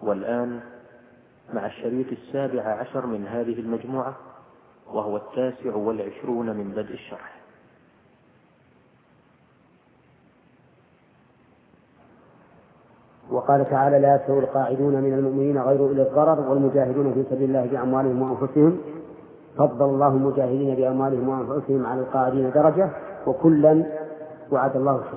والآن مع الشريط 17 من هذه المجموعة، وهو 29 من بدء الشرح. وقال تعالى: لا يستوي القاعدون من المؤمنين غير أولي الضرر والمجاهدون في سبيل الله بأموالهم وأنفسهم، فضل الله المجاهدين بأموالهم وأنفسهم على القاعدين درجة، وكلا وعد الله الحسنى.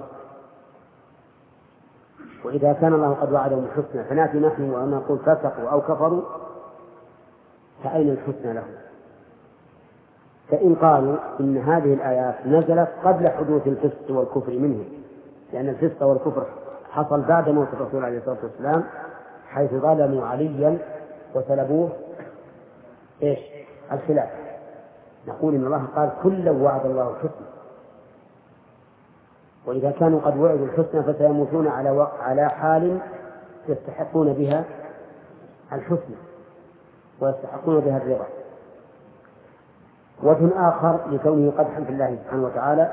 وإذا كان الله قد وعدهم الحسنى فنأتي نحن ونقول فسقوا أو كفروا، فأين الحسنى لهم؟ فإن قالوا إن هذه الآيات نزلت قبل حدوث الفسق والكفر منهم، لأن الفسق والكفر حصل بعد موت الرسول عليه الصلاة والسلام، حيث ظلموا عليا وسلبوه الخلافة، نقول إن الله قال كلا وعد الله الحسنى. وإذا كانوا قد وعدوا الحسنى فسيموتون على حال يستحقون بها الحسنى ويستحقون بها الرضا. وجه آخر لكونه قدحا في الله سبحانه وتعالى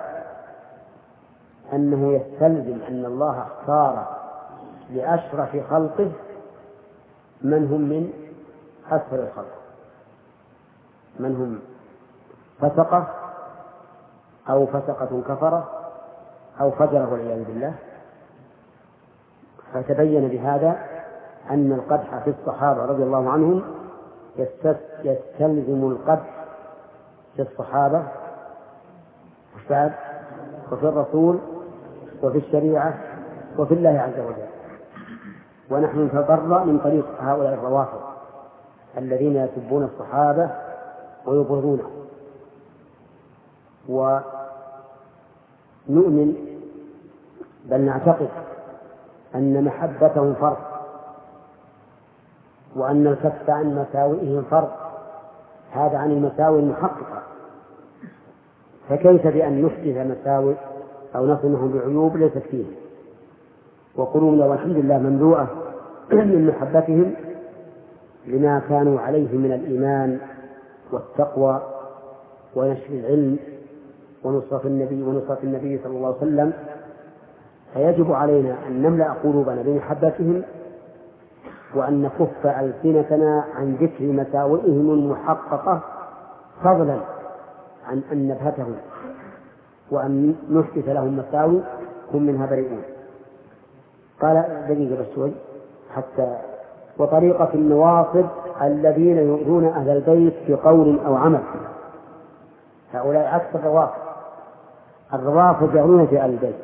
أنه يستلزم أن الله اختار لأشرف خلقه من هم من أسفل الخلق، من هم فسقة أو فسقة كفرة أو فجر والعياذ بالله. فتبين بهذا أن القدح في الصحابة رضي الله عنهم يستلزم القدح في الصحابة وفي الرسول وفي الشريعة وفي الله عز وجل. ونحن نتبرأ من طريق هؤلاء الروافض الذين يسبون الصحابة ويبغضونهم، ونؤمن بل نعتقد أن محبتهم فرض، وأن الكف عن مساوئهم فرض، هذا عن المساوئ المحققة. فكيف بأن نحدث مساوئ أو نصنهم بعيوب ليست فيه؟ وقلوبنا والحمد لله مملوءة من محبتهم لما كانوا عليه من الإيمان والتقوى ونشر العلم ونصرة النبي صلى الله عليه وسلم. فيجب علينا أن نملأ قلوبنا بمحبتهم، وأن نكف ألسنتنا عن ذكر مساوئهم المحققة، فضلا عن أن نبهتهم وأن نحدث لهم مساوئ هم منها بريئون. قال دقيقة بس شوي حتى. وطريقة النواصب الذين يؤذون أهل البيت بقول أو عمل، هؤلاء عكس الروافض. الروافض يغلون في أهل البيت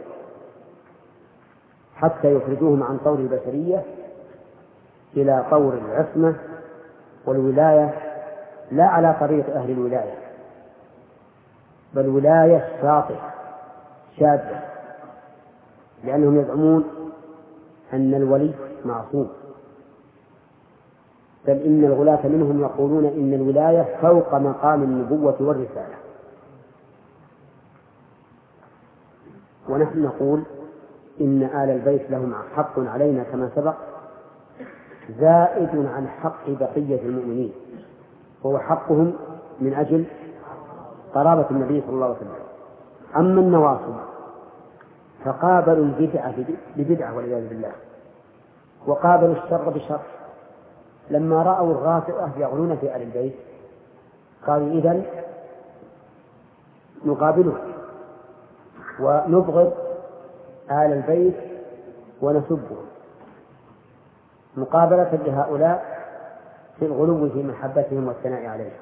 حتى يخرجوهم عن طور البشرية إلى طور العصمة والولاية، لا على طريق أهل الولاية، بل ولاية شاذة، لأنهم يزعمون أن الولي معصوم، بل إن الغلاة منهم يقولون إن الولاية فوق مقام النبوة والرسالة. ونحن نقول إن آل البيت لهم حق علينا كما سبق، زائد عن حق بقية المؤمنين، وهو حقهم من أجل قرابة النبي صلى الله عليه وسلم. أما النواصب فقابلوا البدعة ببدعة والعياذ بالله، وقابلوا الشر بشر. لما رأوا الرافضة يغلون في آل البيت قالوا إذن نقابله ونبغض آل البيت ونسبه، مقابلة لهؤلاء في الغلو في محبتهم والثناء عليهم.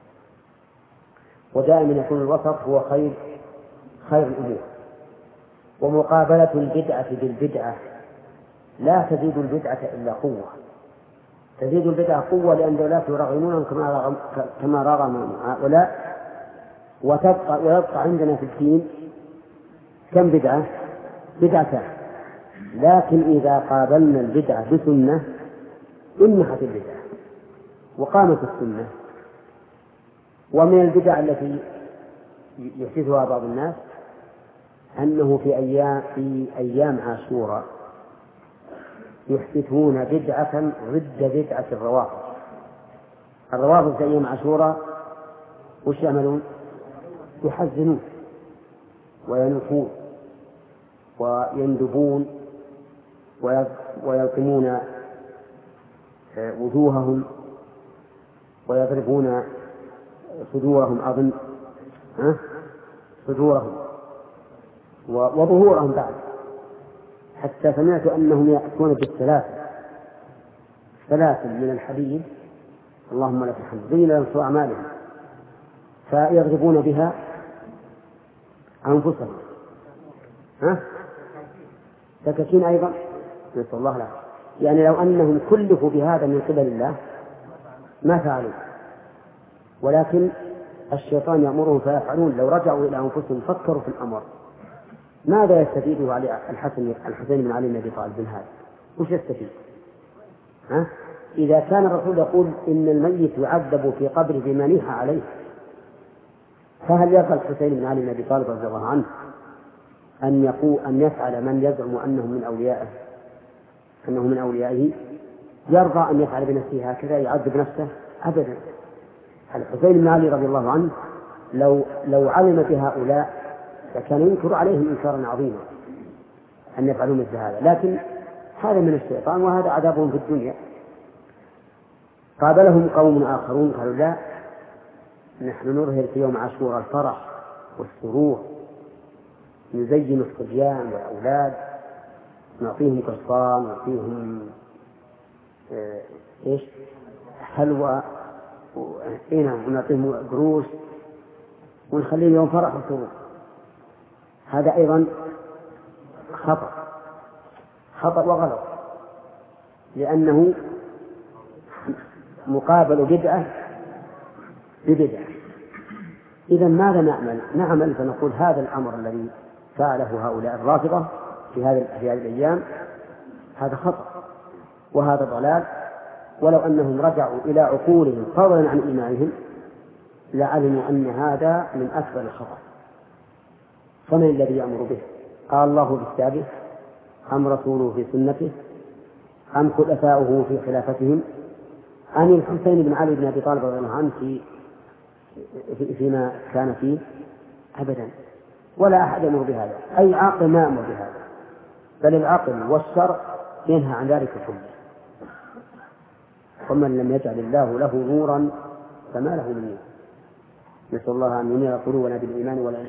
ودائما يكون الوسط هو خير الأمور. ومقابلة البدعة بالبدعة لا تزيد البدعة إلا قوة، تزيد البدعة قوة، لأن الولاة يرغمونهم كما رغم هؤلاء. ويبقى عندنا في الدين كم بدعة؟ بدعتان. لكن إذا قابلنا البدعة بسنة انمحت البدعة وقامت السنة. ومن البدع التي يحدثها بعض الناس أنه في أيام عاشوراء يحدثون بدعة ضد بدعة الروافض. الروافض في أيام عاشوراء وش يعملون؟ يحزنون وينفون ويندبون ويلقمون وجوههم ويضربون صدورهم أظن صدورهم وظهورهم بعد، حتى سمعت أنهم يأتون ثلاث من الحديد اللهم لك الحمد زين لهم سوء أعمالهم فيضربون بها أنفسهم. سكاكين أيضا نسأل الله العافية. يعني لو أنهم كلفوا بهذا من قبل الله ما فعلوا، ولكن الشيطان يأمرهم فيفعلون. لو رجعوا إلى أنفسهم فكروا في الأمر ماذا يستفيده علي الحسين بن علي بن أبي طالب من هذا؟ وش يستفيد؟ إذا كان الرسول يقول إن الميت يعذب في قبره بما نيح عليه، فهل يرضى الحسين بن علي بن أبي طالب رضي الله عنه أن يفعل من يزعم أنه من أوليائه؟ يرضى أن يفعل بنفسه هكذا يعذب نفسه؟ أبدا. الحسين بن علي رضي الله عنه لو علم بهؤلاء فكان ينكر عليهم إنكارا عظيما أن يفعلوا مثل هذا، لكن هذا من الشيطان وهذا عذابهم في الدنيا. قابلهم قوم آخرون قالوا لا، نحن نظهر في يوم عاشوراء الفرح والسرور، نزين الصبيان والأولاد، نعطيهم قرصان، نعطيهم حلوى ونعطيهم قروش ونخليه يوم فرح وسرور. هذا أيضا خطأ وغلط، لأنه مقابل بدعة ببدعة. إذا ماذا نعمل فنقول هذا الأمر الذي فعله هؤلاء الرافضة في هذه الأيام هذا خطأ وهذا ضلال، ولو أنهم رجعوا إلى عقولهم فضلا عن إيمانهم لعلموا أن هذا من أكبر الخطأ. فمن الذي يأمر به؟ قال الله في كتابه أم رسوله في سنته أم خلفاؤه في خلافتهم أم الحسين بن علي بن أبي طالب رضي الله عنه فيما كان فيه؟ أبدا، ولا أحد يأمر بهذا. أي عاقل ما يأمر بهذا، بل العقل والشرع ينهى عن ذلك كله. ومن لم يجعل الله له نورا فما له من نور. نسأل الله أن ينير قلوبنا بالإيمان والعلم.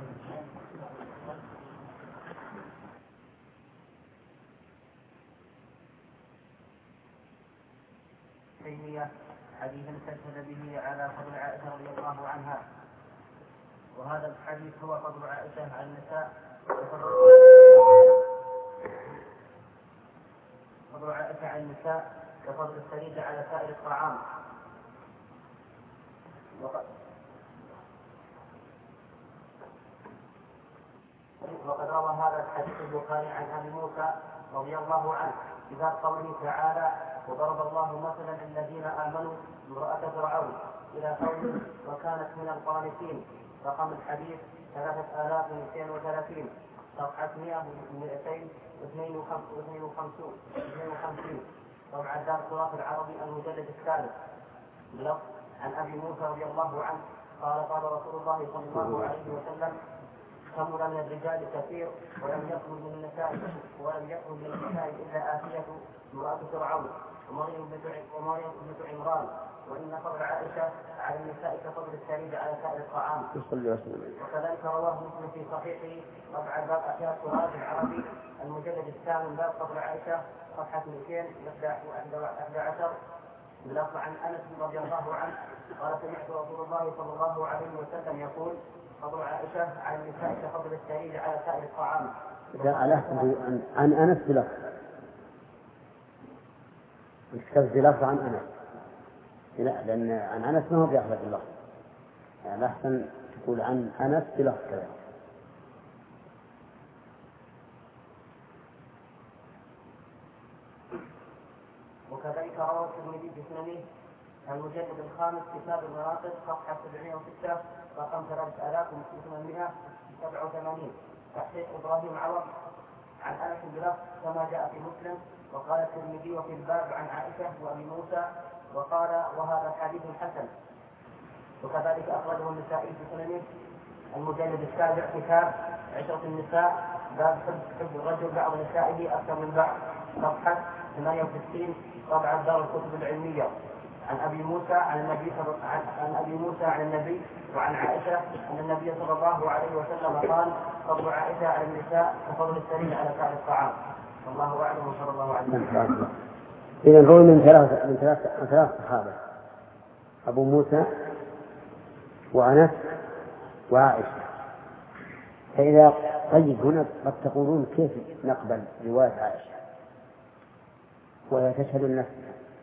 حديثا سدد به على فضل عائشة رضي الله عنها، وهذا الحديث هو فضل عائشة على النساء فضل عائشة على النساء كفضل الثريد على سائر الطعام. وقد روى هذا الحديث البخاري عن ابي موسى رضي الله عنه إذا قوله تعالى وضرب الله مثلا للذين آمنوا امرأة فرعون إلى قوله وكانت من القانتين. رقم الحديث 3232 صفحة 152 طبعا دار التراث العربي المجلد الثالث بلفظ عن أبي موسى رضي الله عنه قال قال رسول الله صلى الله عليه وسلم كمل من الرجال كثير ولم يخرج من النساء إلا آسية امرأة فرعون ومريم بنت عمران، وإن فضل عائشة على النساء كفضل الثريد على سائر الطعام. وكذلك رواه مسلم في صحيحه طبع باب أحياء التراث العربي المجلد الثامن باب فضل عائشة صفحة 211 بلفظ عن أنس رضي الله عنه قال سمعت رسول الله صلى الله عليه وسلم يقول فضل عائشة على النساء كفضل الثريد على سائر الطعام. عن أنس بلفظ بلفظ عن أنس، لا، لأن عن أنس ما هو بيأخذ اللفظ، يعني أحسن تقول عن أنس بلفظ كذا. وكذلك روى الترمذي في سننه المجلد الخامس كتاب المناقب صفحة 706 رقم 3887 تحقيق إبراهيم عوض عن أنس بلفظ كما جاء في مسلم. وقال الترمذي وفي الباب عن عائشة وأبي موسى وقال وهذا حديث حسن. وكذلك أخرجه النسائي في سننه المجلد السابع كتاب عشرة النساء باب حب الرجل بعض نسائه أكثر من بعض صفحة 68 طبعا دار الكتب العلمية عن أبي موسى عن النبي وعن عائشة أن النبي صلى الله عليه وسلم قال فضل عائشة على النساء كفضل السرير على سائر الطعام. والله أعلم وصلى الله عليه وسلم. إذا روي من ثلاث صحابة: أبو موسى وأنس وعائشة. فإذا طيب هنا قد تقولون كيف نقبل رواية عائشة وهي تشهد النفس؟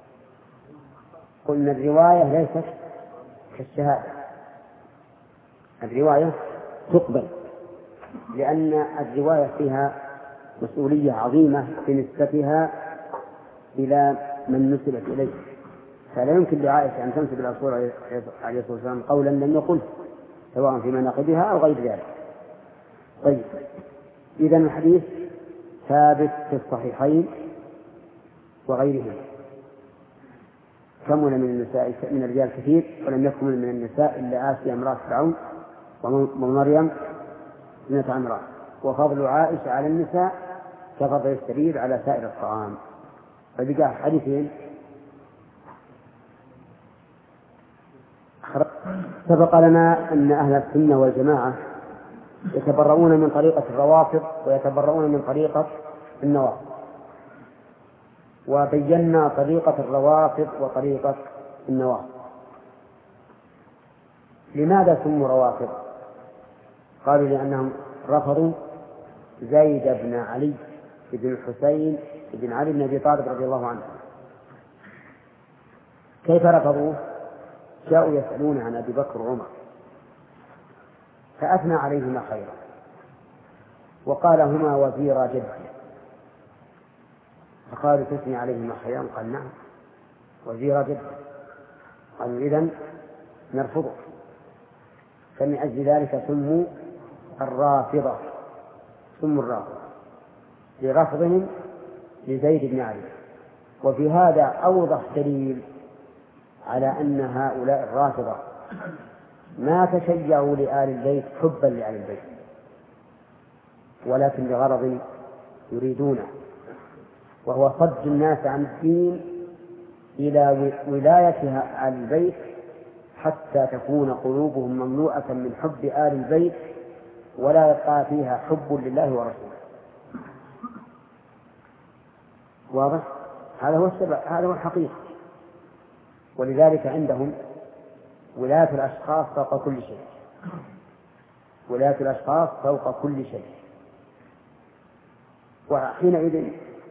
قلنا الرواية ليست كالشهادة، الرواية تقبل لأن الرواية فيها مسؤولية عظيمة بنسبتها إلى من نسبت إليه، فلا يمكن لعائشة أن تنسب الرسول عليه الصلاة والسلام قولا لم يقل سواء في مناقبها أو غير ذلك. طيب، إذن الحديث ثابت في الصحيحين وغيرهما. كمل من الرجال كثير ولم يكمل من النساء إلا آسيا امرأة فرعون ومريم ابنة عمران. وفضل عائشة على النساء كفضل السرير على سائر الطعام. فبقى حديثين. سبق لنا أن أهل السنة والجماعة يتبرؤون من طريقة الروافض ويتبرؤون من طريقة النوافذ، وبينا طريقة الروافض وطريقة النوافذ. لماذا سموا روافض؟ قالوا لأنهم رفضوا زيد بن علي بن الحسين بن علي بن أبي طالب رضي الله عنه. كيف رفضوه؟ جاءوا يسألون عن أبي بكر وعمر فأثنى عليهما خيرا وقال هما وزيرا جدي، فقالوا تثني عليهما خيرا؟ قال نعم وزيرا جدي. قالوا إذن نرفضه. فمن أجل ذلك سموا الرافضة، سموا الرافضة لرفضهم لزيد بن علي. وفي هذا أوضح دليل على أن هؤلاء الرافضة ما تشيعوا لآل البيت حبا لآل البيت، ولكن لغرض يريدونه، وهو صد الناس عن الدين إلى ولاية آل البيت حتى تكون قلوبهم مملوءة من حب آل البيت ولا يبقى فيها حب لله ورسوله. واضح؟ هذا هو السبب، هذا هو الحقيقة. ولذلك عندهم ولاية الأشخاص فوق كل شيء، ولاية الأشخاص فوق كل شيء. وحينئذ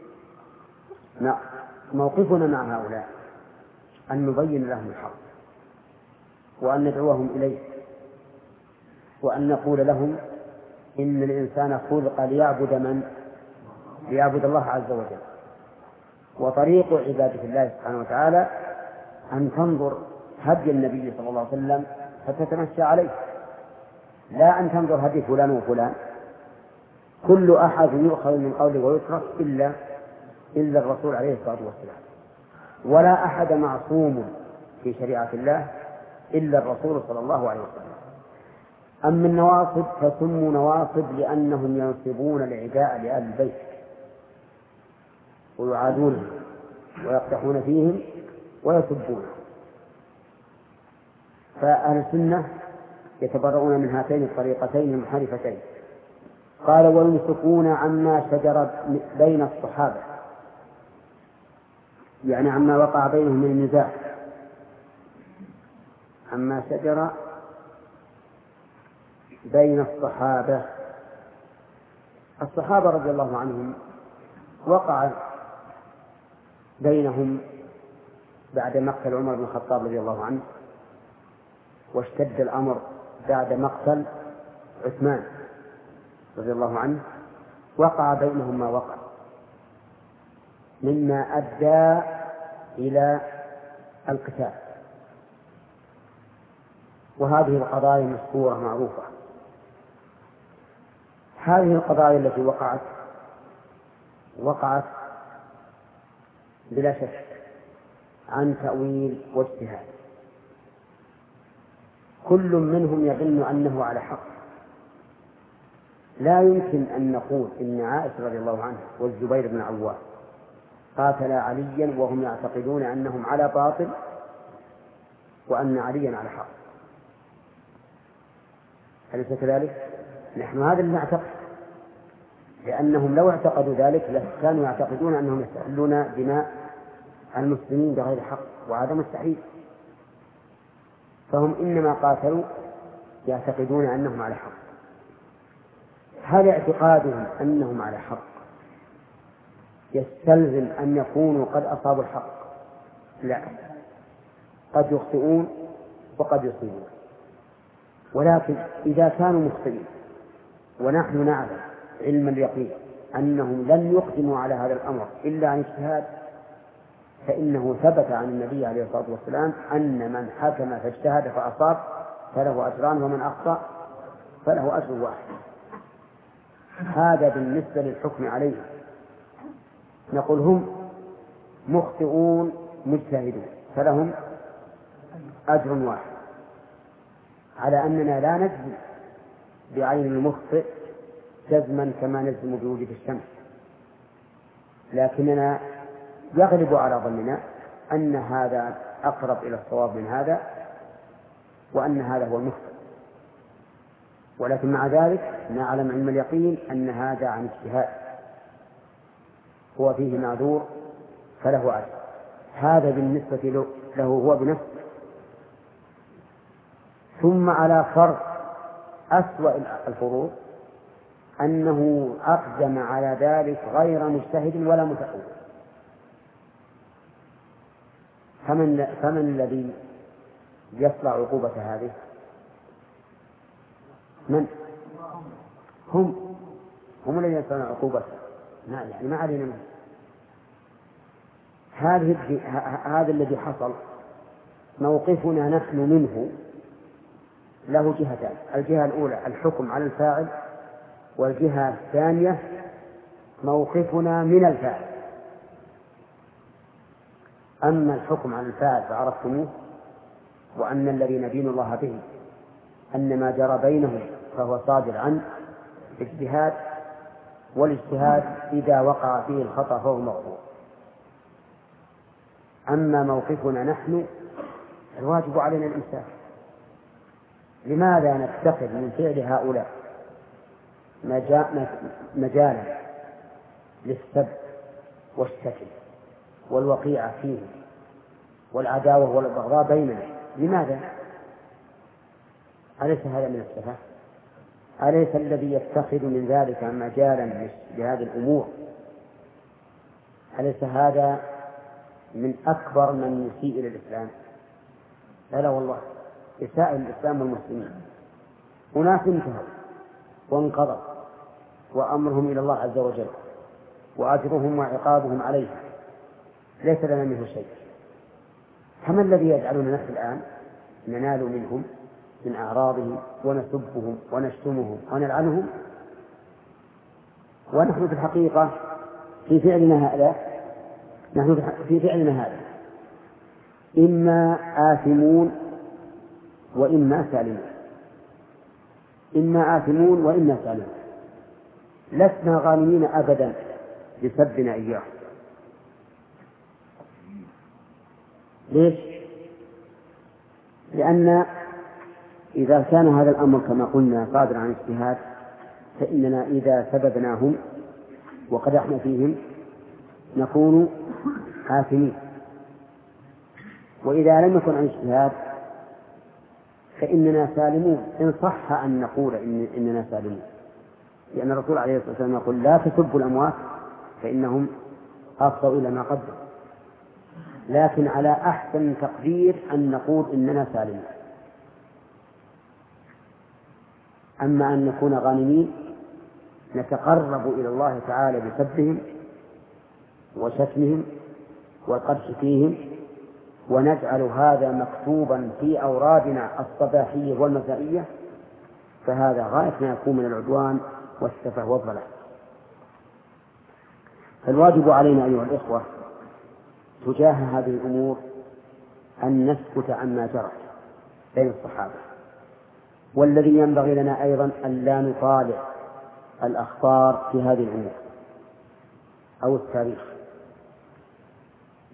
موقفنا مع هؤلاء أن نبين لهم الحق وأن ندعوهم إليه وأن نقول لهم إن الإنسان خلق ليعبد الله عز وجل، وطريق عبادة الله سبحانه وتعالى أن تنظر هدي النبي صلى الله عليه وسلم فتتمشى عليه، لا أن تنظر هدي فلان وفلان. كل أحد يؤخذ من قوله ويترك إلا الرسول عليه الصلاة والسلام، ولا أحد معصوم في شريعة الله إلا الرسول صلى الله عليه وسلم. أما النواصب فسموا نواصب لأنهم ينصبون العداء لآل البيت ويعادونهم ويقدحون فيهم ويسبونهم. فأهل السنة يتبرؤون من هاتين الطريقتين المنحرفتين. قال ويمسكون عما شجر بين الصحابة، يعني عما وقع بينهم من النزاع، عما شجر بين الصحابة. الصحابة رضي الله عنهم وقع بينهم بعد مقتل عمر بن الخطاب رضي الله عنه، واشتد الأمر بعد مقتل عثمان رضي الله عنه. وقع بينهم ما وقع مما أدى إلى القتال. وهذه القضايا مشهورة معروفة. هذه القضايا التي وقعت بلا شك عن تأويل واجتهاد. كل منهم يظن أنه على حق. لا يمكن أن نقول إن عائشة رضي الله عنها والزبير بن عوام قاتل عليا وهم يعتقدون أنهم على باطل وأن عليا على حق. أليس كذلك؟ نحن هذا اللي نعتقد، لأنهم لو اعتقدوا ذلك كانوا يعتقدون أنهم يستحلون دماء المسلمين بغير حق، وهذا مستحيل. فهم إنما قاتلوا يعتقدون أنهم على حق. هل اعتقادهم أنهم على حق يستلزم أن يكونوا قد أصابوا الحق؟ لا، قد يخطئون وقد يصيبون. ولكن إذا كانوا مخطئين ونحن نعلم علم اليقين أنهم لن يقدموا على هذا الأمر إلا عن اجتهاد، فإنه ثبت عن النبي عليه الصلاة والسلام أن من حكم فاجتهد فأصاب فله أجران ومن أخطأ فله أجر واحد. هذا بالنسبة للحكم عليه. نقول هم مخطئون مجتهدون فلهم أجر واحد، على أننا لا نجزم بعين المخطئ جزما كما نجزم بوجود الشمس، لكننا يغلب على ظننا أن هذا أقرب إلى الصواب من هذا وأن هذا هو المخطئ، ولكن مع ذلك نعلم علم اليقين أن هذا عن اجتهاد هو فيه معذور فله أجر. هذا بالنسبة له هو بنفسه. ثم على فرض أسوأ الفروض أنه أقدم على ذلك غير مجتهد ولا متأول، فمن الذي يصلع عقوبة هذه؟ من؟ هم الذين يصلعون عقوبة. يعني ما علينا منه. هذا الذي حصل موقفنا نحن منه له جهتان: الجهة الأولى الحكم على الفاعل، والجهة الثانية موقفنا من الفاعل. أما الحكم على الفاعل فعرفتموه، وأن الذي ندين الله به أن ما جرى بينهم فهو صادر عن اجتهاد، والاجتهاد إذا وقع فيه الخطأ فهو مغفور. أما موقفنا نحن الواجب علينا الإمساك. لماذا نتخذ من فعل هؤلاء مجالا للسب والشتم والوقيعة فيه والعداوة والبغضاء بيننا؟ لماذا؟ أليس هذا من السفه؟ أليس الذي يتخذ من ذلك مجالا لهذه الأمور أليس هذا من أكبر من يسيء إلى الإسلام؟ لا والله، إساءة الإسلام والمسلمين. أناس انتهوا وانقضوا وأمرهم إلى الله عز وجل وأجرهم وعقابهم عليه ليس لنا منه شيء. فما الذي يجعلنا نحن الآن ننال منهم من أعراضهم ونسبهم ونشتمهم ونلعنهم، ونحن في الحقيقة في فعلنا هذا إما آثمون وإما سالمون، إما آثمون وإما سالمون. لسنا غانمين أبدا لسبنا إياه. ليش؟ لأن إذا كان هذا الأمر كما قلنا صادر عن اجتهاد فإننا إذا سببناهم وقدحنا فيهم نكون آثمين، وإذا لم يكن عن اجتهاد فإننا سالمون، إن صح أن نقول إننا سالمون، لأن الرسول عليه الصلاة والسلام يقول: لا تسبوا الأموات فإنهم أفضوا إلى ما قدموا. لكن على أحسن تقدير أن نقول إننا سالمون. أما أن نكون غانمين نتقرب إلى الله تعالى بسبهم وشتمهم والقدح فيهم، ونجعل هذا مكتوبا في أورادنا الصباحية والمسائية، فهذا غاية ما يكون من العدوان والسفه والضلال. فالواجب علينا أيها الإخوة تجاه هذه الأمور أن نسكت عما جرى بين الصحابة، والذي ينبغي لنا أيضا أن لا نطالع الأخبار في هذه الأمور أو التاريخ،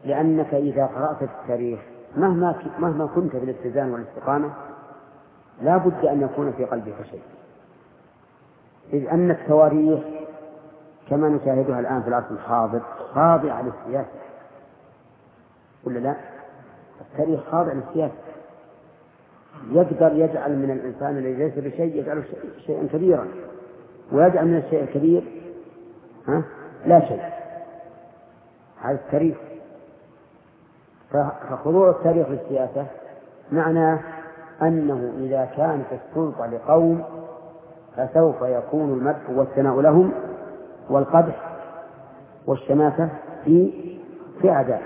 لأنك إذا قرأت التاريخ مهما كنت في الاتزان والاستقامة لا بد أن يكون في قلبك شيء، إذ أن التواريخ كما نشاهدها الآن في العصر الحاضر خاضعة للسياسة، ولا لا؟ التاريخ خاضع للسياسة، يقدر يجعل من الإنسان الذي ليس بشيء يجعله شيئا كبيرا، ويجعل من الشيء الكبير لا شيء. هذا التاريخ. فخضوع التاريخ للسياسة معناه أنه إذا كانت السلطة لقوم فسوف يكون المدح والثناء لهم والقدح والشماتة في أعدائه،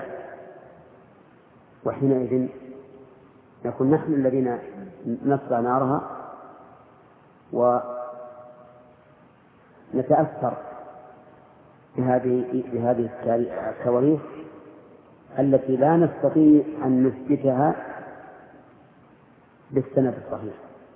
وحينئذ نكون نحن الذين نصلى نارها ونتأثر بهذه التواريخ التي لا نستطيع أن نثبتها بالسند الصحيح.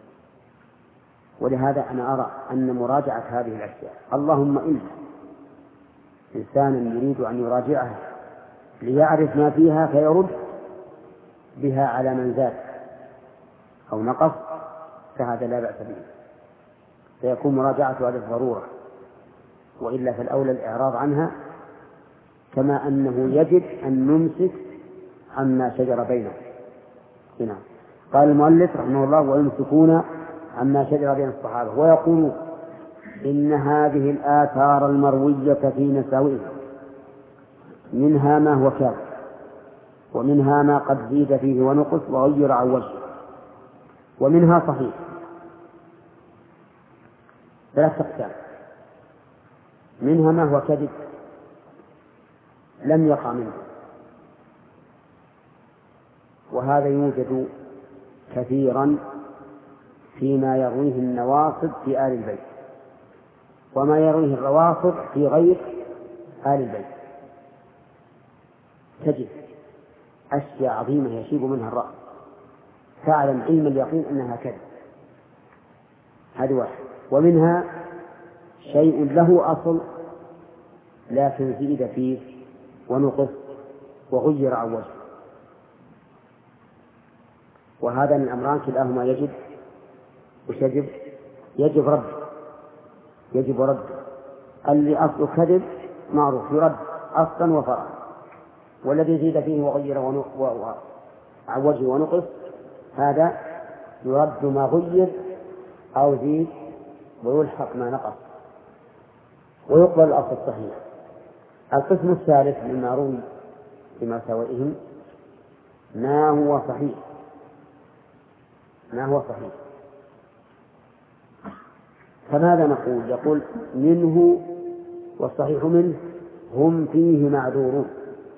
ولهذا أنا أرى أن مراجعة هذه الأشياء، اللهم إن إنسانا يريد أن يراجعها ليعرف ما فيها فيرد بها على من زاد أو نقص، فهذا لا بأس به، فيكون مراجعتها للضرورة، وإلا فالأولى الإعراض عنها، كما أنه يجب أن نمسك عما شجر بينهم. هنا قال المؤلف رحمه الله: ويمسكون عما شجر بين الصحابة، ويقول إن هذه الآثار المروية في مساوئها منها ما هو كاذب، ومنها ما قد زيد فيه ونقص وغير عن وجهه، ومنها صحيح. ثلاث أقسام: منها ما هو كذب لم يقع منه، وهذا يوجد كثيرا فيما يرويه النواصب في آل البيت، وما يرويه الروافض في غير آل البيت، تجد أشياء عظيمة يشيب منها الرأس، تعلم علم اليقين أنها كذب. هذه واحد. ومنها شيء له أصل لكن زيد فيه ونقص وغير عن وجهه، وهذا من الأمران كلاهما يجب رد. اللي أصل كذب معروف يرد أصلا وفرعا، والذي زيد فيه وغير عن وجهه ونقص هذا يرد ما غير أو زيد ويلحق ما نقص ويقبل الأصل الصحيح. القسم الثالث مما روي بمساوئهم ما هو صحيح، فماذا نقول؟ يقول منه والصحيح منه هم فيه معذورون.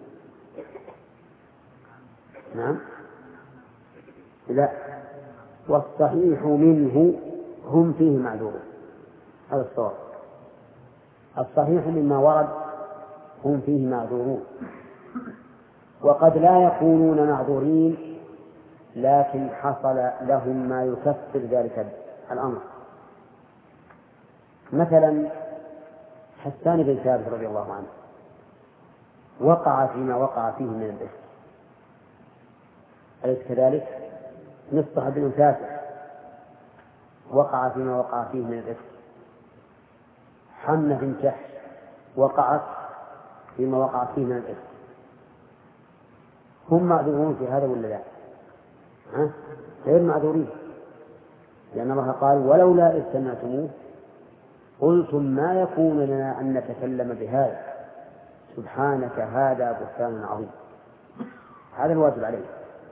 نعم، لا، والصحيح منه هم فيه معذورون، هذا الصواب. الصحيح مما ورد هم فيه معذورون، وقد لا يكونون معذورين لكن حصل لهم ما يكفر ذلك الأمر. مثلا حسان بن ثابت رضي الله عنه وقع فيما وقع فيه من الإثم، أليس كذلك؟ مصطفى بن تاسع وقع فيما وقع فيه من الإثم، حمنة بن جحش وقعت فيما وقع فيه من الإثم. هم معذورون في هذا ولا لا؟ غير معذورين، لأن الله قال: ولولا إذ سمعتموه قلتم ما يكون لنا أن نتكلم بهذا سبحانك هذا بهتان عظيم. هذا الواجب عليه.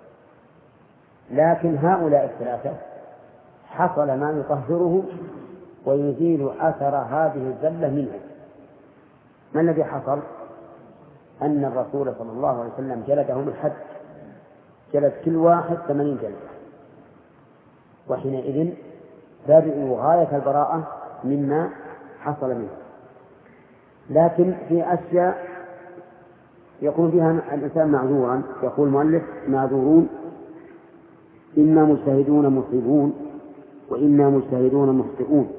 لكن هؤلاء الثلاثة حصل ما يطهرهم ويزيل أثر هذه الزلة منهم. ما الذي حصل؟ أن الرسول صلى الله عليه وسلم جلدهم الحد، جلد كل واحد 80 جلدة، وحينئذ تابعوا غاية البراءة مما حصل منه. لكن في أشياء يكون فيها الإنسان معذورا، يقول المؤلف: معذورون إنا مجتهدون مصيبون وإنا مجتهدون مخطئون.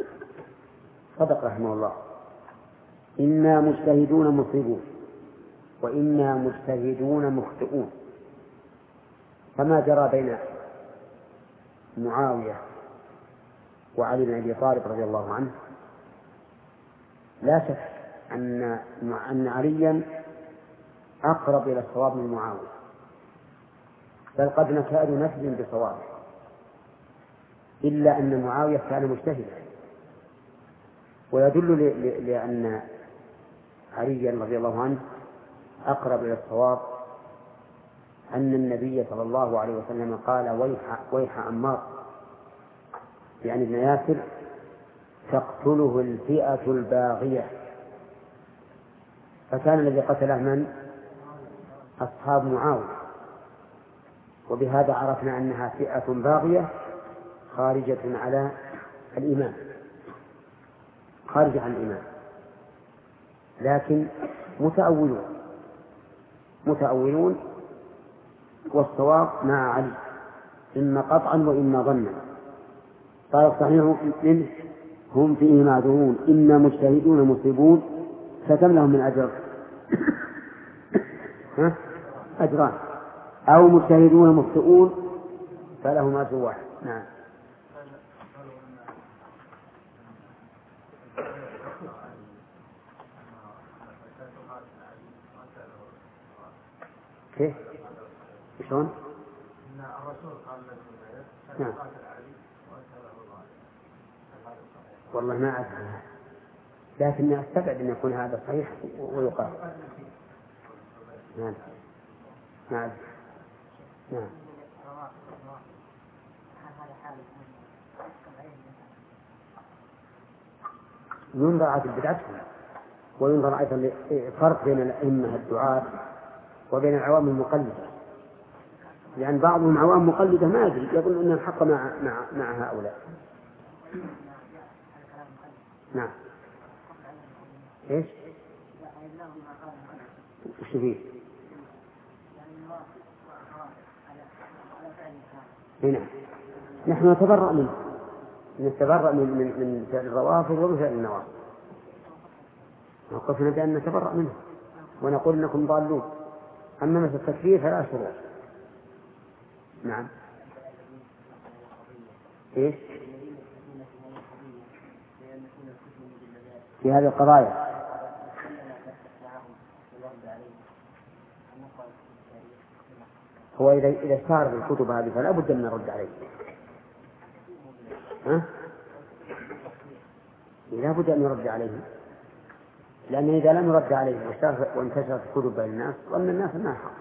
صدق رحمه الله، إنا مجتهدون مصيبون، وإنا مجتهدون مخطئون. فما جرى بين معاوية وعلي بن أبي طالب رضي الله عنه لا شك أن عليا أقرب إلى الصواب من معاوية، بل قد نكاد نجزم بصوابه، إلا أن معاوية كان مجتهدا. ويدل لأن عليا رضي الله عنه أقرب إلى الصواب أن النبي صلى الله عليه وسلم قال ويح عمار يعني ابن ياسر تقتله الفئة الباغية، فكان الذي قتله من؟ أصحاب معاوية، وبهذا عرفنا أنها فئة باغية خارجة على الإمام، خارجة عن الإمام، لكن متأولون والصواب مع علي إما قطعا وإما ظنا. قال الصحيح منه هم فيه معذورون إنا مجتهدون مصيبون، فكم لهم من أجر؟ أجران، أو مجتهدون مخطئون فلهم أجر واحد. نعم. كيف؟ شلون؟ نعم. والله ما أعرف، لكن أستبعد أن يكون هذا صحيح ويقال. نعم. نعم. نعم. ينظر عاد بدعتهم، وينظر أيضا فرق بين الأئمة الدعاة وبين العوام المقلدة، لأن بعضهم عوام مقلدة ما يدري، يظن أن الحق مع هؤلاء. نعم. إيش؟ وش فيه؟ هنا نحن نتبرأ منه، نتبرأ من فعل الروافض ومن فعل النوافذ، وقفنا بأن نتبرأ منه ونقول إنكم ضالون، أما مثل التكفير فلا شروع. نعم. إيش؟ في هذه القضايا هو إذا اشتهر بالكتب هذه فلا بد من الرد عليه. لا بد أن يرد عليه، لأن إذا لم يرد عليه وانتشرت الكتب بين الناس ظن الناس ما حق.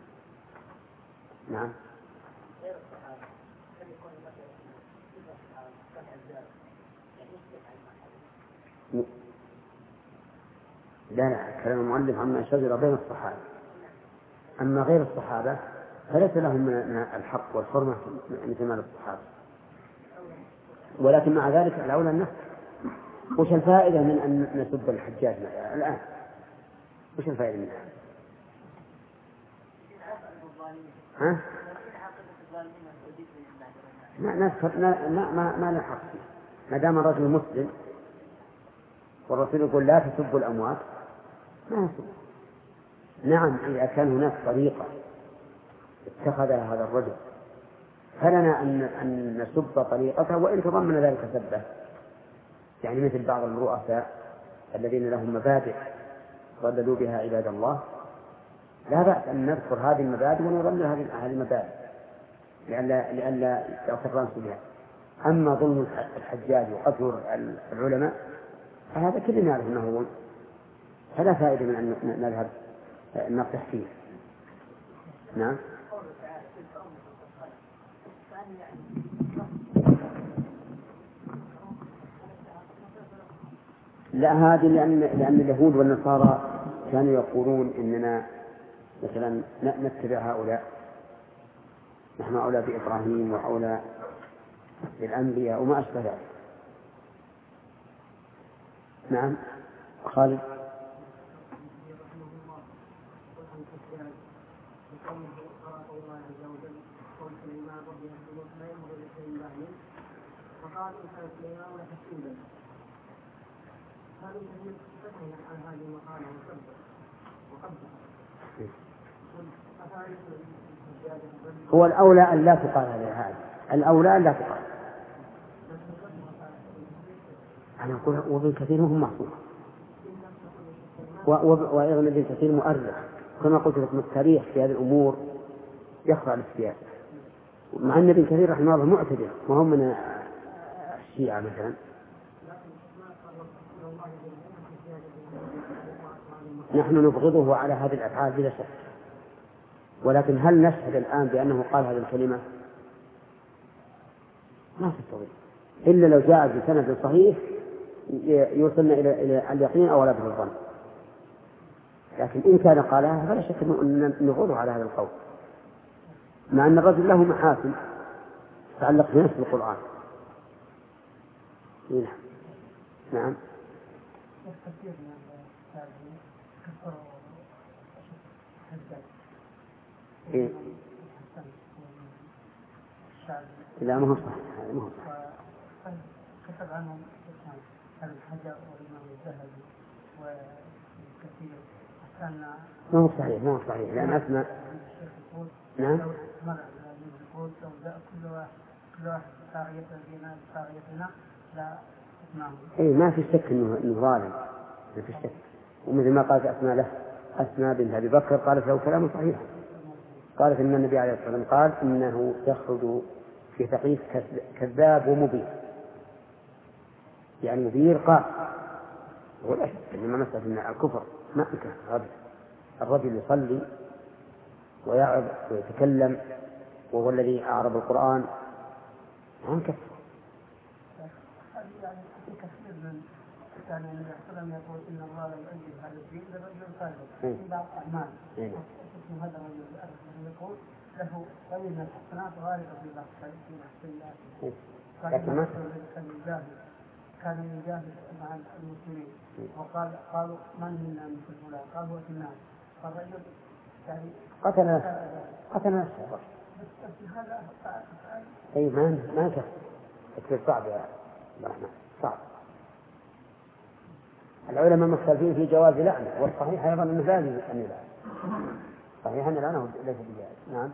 نعم. لا كلام المؤلف عما شجر بين الصحابة، أما غير الصحابة فليس لهم من الحق والحرمة مثل ما للصحابة، ولكن مع ذلك الأولى النفس. وش الفائدة من أن نسب الحجاج الآن؟ وش الفائدة منها؟ ها؟ ما نحق ما دام الرجل مسلم والرسول يقول لا تسبوا الأموات ما يسب. نعم إذا كان هناك طريقة اتخذها هذا الرجل فلنا أن نسب طريقته وإن تضمن ذلك سبه، يعني مثل بعض الرؤساء الذين لهم مبادئ ضللوا بها عباد الله، لا بأس أن نذكر هذه المبادئ ونضمن هذه المبادئ لئلا يغتر الناس بها. أما ظلم الحجاج وقتل العلماء فهذا كلنا نعرف أنه ظلم، فلا فائدة من أن نذهب نقتح فيه. نعم. لا هذه لأن اليهود والنصارى كانوا يقولون إننا مثلا نتبع هؤلاء، نحن أولى بإبراهيم وأولى بالأنبياء وما أشبه ذلك. نعم. خالد. وقال إن كانت الإمام حسودا هذا الذي فتح عن هذه المقالة وقبضها هو الأولى أن لا تقال هذا، الأولى أن لا تقال. أنا أقول وابن كثير هم معصوم، وأيضا ابن كثير مؤرخ، كما قلت لكم التاريخ في هذه الأمور يخضع للسياسة، مع أن ابن كثير رحمه الله معتدل وهم من الشيعة مثلا. نحن نبغضه على هذه الأفعال بلا شك، ولكن هل نشهد الآن بأنه قال هذه الكلمة؟ ما تستطيع إلا لو جاء بسند صحيح يوصلنا إلى اليقين أو غلبة الظن، لكن إن كان قالها فلا شك أن نغضه على هذا القول، مع أن الرجل له محاسن تعلق بنفس القرآن. نعم. إيه؟ لا ما هو صحيح، ما هو صحيح. كتب عنهم الحجر والإمام الذهبي وكثير كان ما هو صحيح، ما هو صحيح، لأن أسماء. نعم. كل واحد طاغيتنا لا اسمعهم. إيه ما في شك إنه ظالم، ما في شك. ومثل ما قالت أسماء له، أسماء بنت أبي بكر قالت له كلام صحيح، قالت إن النبي عليه الصلاة والسلام قال إنه يخرج في ثقيف كذاب ومبير، يعني مبير قال ولا شك إنما مسألة الكفر ما أنكر. الرجل يصلي ويعظ ويتكلم وهو الذي أعرض القرآن ما أنكر. يعني كثير من كان النبي صلى الله عليه وسلم يقول إن الله لا يؤيد هذا الدين لرجل صالح في بعض الأعمال. هذا الرجل يقول له غير من الحسنات غالبا في بعض السيئات. كان يجاهد مع المسلمين وقالوا من منا مثل فلان؟ قال هو في النار. فالرجل يعني قتل نفسه. أي ما كثير صعب يا رحمة، صعب. العلماء مختلفين في جواز لعنه، والصحيح أيضا أنه لا يجوز أن يلعن، صحيح أن لعنه ليس بجائز. نعم.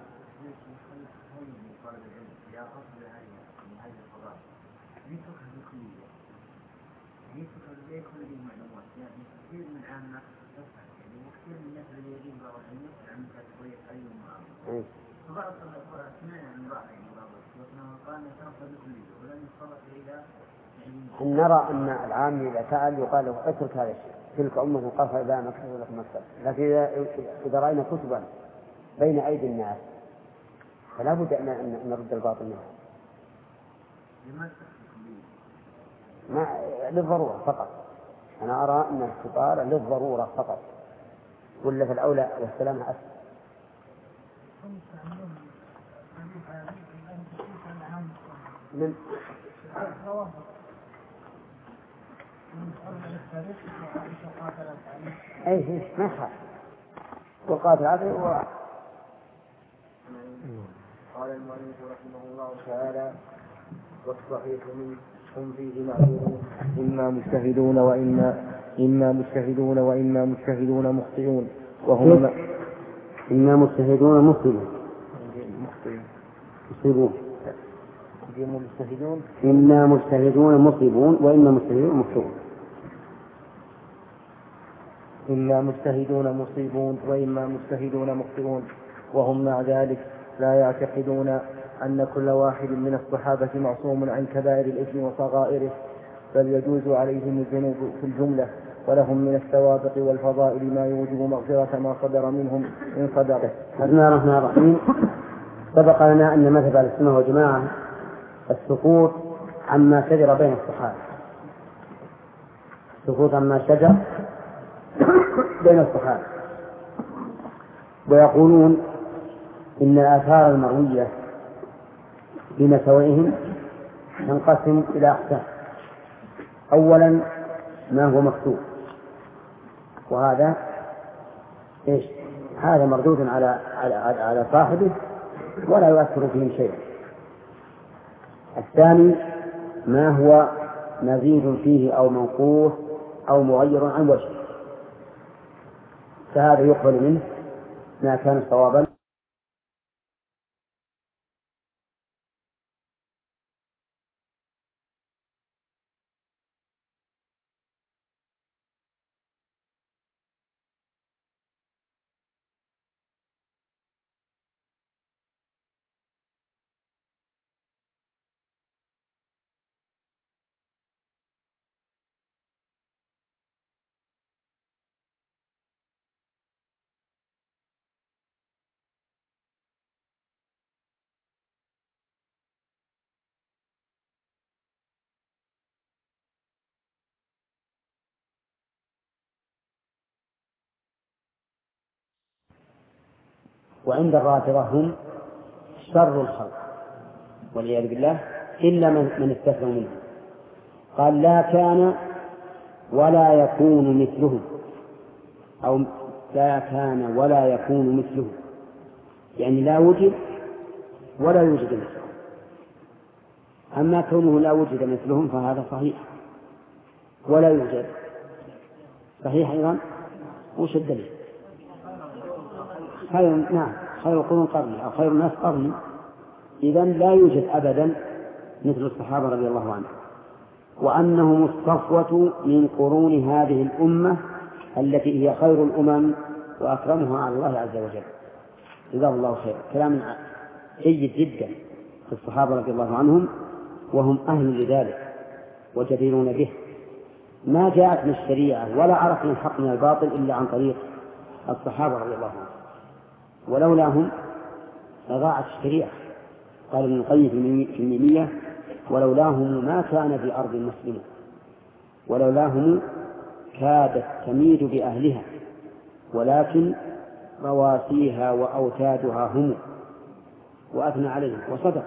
نرى أن العام إذا سأل يقال له اترك هذا الشيء، تلك أمة قد لا مكتب لكم مكتب، لكن إذا رأينا كتبا بين أيدي الناس فلا بد أن نرد الباطل منه. للضرورة فقط. أنا أرى أن الاختبار للضرورة فقط، ولا في الأولى والسلام أسفل. من أي ما خاف وقاتل عليه قال المؤلف رحمه الله تعالى: والصحيح هم فيه معذورون، إما مجتهدون مخطئون، وهم إما مجتهدون مصيبون إما مجتهدون مصيبون وإما مجتهدون مخطئون. إما مجتهدون مصيبون وإما مجتهدون مخطئون، وهم مع ذلك لا يعتقدون أن كل واحد من الصحابة معصوم عن كبائر الإثم وصغائره، بل يجوز عليهم الذنوب في الجملة، ولهم من السوابق والفضائل ما يوجب مغفرة ما صدر منهم إن صدر. بسم الله الرحمن الرحيم. سبق لنا أن مذهب السنة والجماعة السكوت عما شجر بين الصحابة، السكوت عما شجر بين الصحابة، ويقولون إن الآثار المروية بمساوئهم تنقسم إلى أقسام. أولا ما هو مكتوب، وهذا إيش؟ هذا مردود على صاحبه ولا يؤثر فيهم شيئا. الثاني ما هو مزيد فيه أو منقوص أو مغير عن وجه، فهذا يقبل منه ما كان صوابا. وعند الرافضة هم شر الخلق والعياذ بالله إلا من استثنوا منه. قال لا كان ولا يكون مثله، أو لا كان ولا يكون مثله، يعني لا وجد ولا يوجد مثله. أما كونه لا وجد مثلهم فهذا صحيح، ولا يوجد صحيح أيضا. وش الدليل؟ خير القرون قرني أو خير الناس قرني. إذن لا يوجد أبدا مثل الصحابة رضي الله عنهم، وأنهم الصفوة من قرون هذه الأمة التي هي خير الأمم وأكرمها على الله عز وجل. جزاه الله خير. كلام جيد جدا في الصحابة رضي الله عنهم، وهم أهل لذلك وجديرون به. ما جاءت من الشريعة ولا عرفنا الحق من الباطل إلا عن طريق الصحابة رضي الله عنهم، ولولاهم لضاعت الشريعة. قال ابن القيم في الميمية: ولولاهم ما كان في الأرض مسلم، ولولاهم كادت تميد بأهلها، ولكن رواسيها وأوتادها هم. وأثنى عليهم وصدق.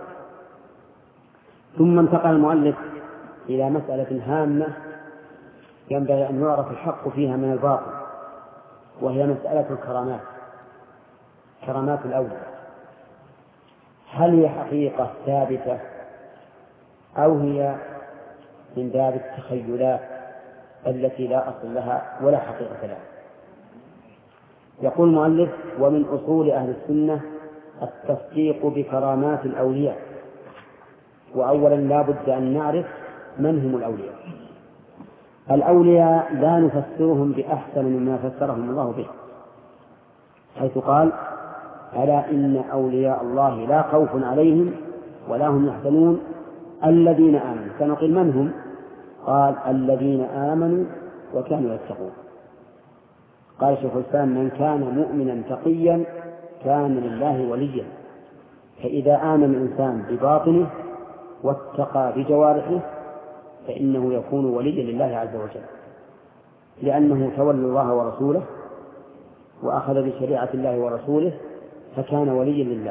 ثم انتقل المؤلف إلى مسألة هامة ينبغي أن يعرف الحق فيها من الباطل، وهي مسألة الكرامات، كرامات الأولياء. هل هي حقيقة ثابتة أو هي من باب التخيلات التي لا أصل لها ولا حقيقة لها؟ يقول المؤلف: ومن أصول أهل السنة التصديق بكرامات الأولياء. وأولا لا بد أن نعرف من هم الأولياء. الأولياء لا نفسرهم بأحسن مما فسرهم الله به، حيث قال: ألا إن أولياء الله لا خوف عليهم ولا هم يحزنون الذين آمنوا. فنقل من هم؟ قال: الذين آمنوا وكانوا يتقون. قال شيخ الإسلام: من كان مؤمنا تقيا كان لله وليا. فإذا آمن الإنسان بباطنه واتقى بجوارحه فإنه يكون وليا لله عز وجل، لأنه تولى الله ورسوله وأخذ بشريعة الله ورسوله فكان وليا لله.